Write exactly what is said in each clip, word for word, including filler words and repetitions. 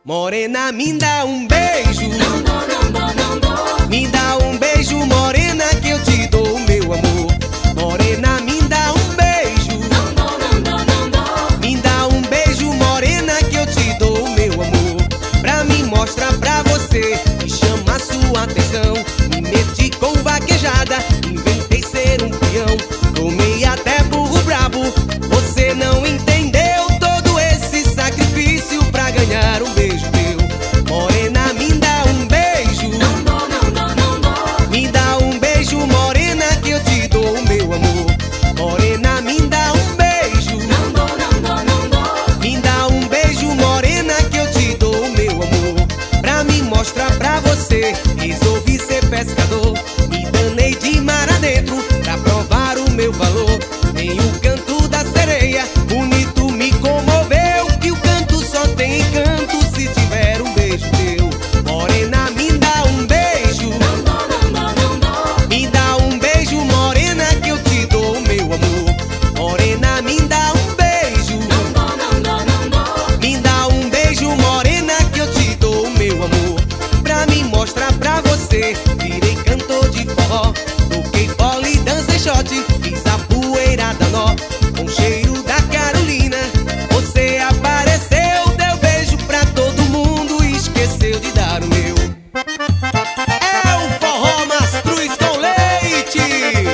Morena, me dá um beijo. Não dou, não dou, não dou. Me dá um beijo, morena, que eu te dou o meu amor. Morena, me dá um beijo. Não dou, não dou, não dou. Me dá um beijo, morena, que eu te dou o meu amor. Pra me mostrar pra você e chamar sua atenção. Me meti com vaquejada, inventei ser um peão. Tomei até burro brabo, você não entendeu todo esse sacrifício pra ganhar um beijo meu. Morena, me dá um beijo. Não dou, não dou, não dou. Me dá um beijo, morena, que eu te dou o meu amor. Morena, me dá um beijo. Não dou, não dou, não dou. Me dá um beijo, morena, que eu te dou o meu amor. Pra me mostrar pra você, resolvi ser pescador. Me danei de mar adentro pra provar o meu valor. Nem o canto da sereia bonito me comoveu, que o canto só tem encanto se tiver um beijo teu. Morena, me dá um beijo. Não dou, não dou, não dou. Me dá um beijo, morena, que eu te dou o meu amor. Morena, me dá um beijo. Não dou, não dou, não dou. Me dá um beijo, morena, que eu te dou o meu amor. Pra me mostrar pra você, virei cantor de forró. Toquei bola e dancei shot, fiz a poeira da nó. Com cheiro da Carolina, você apareceu, deu beijo pra todo mundo e esqueceu de dar o meu. É o forró mastruz com leite.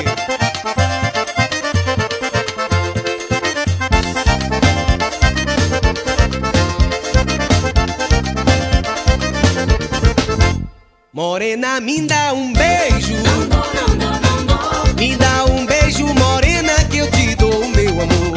Morena, me dá um beijo. Não dou, não dou, não dou. Me dá um beijo, morena, que eu te dou o meu amor.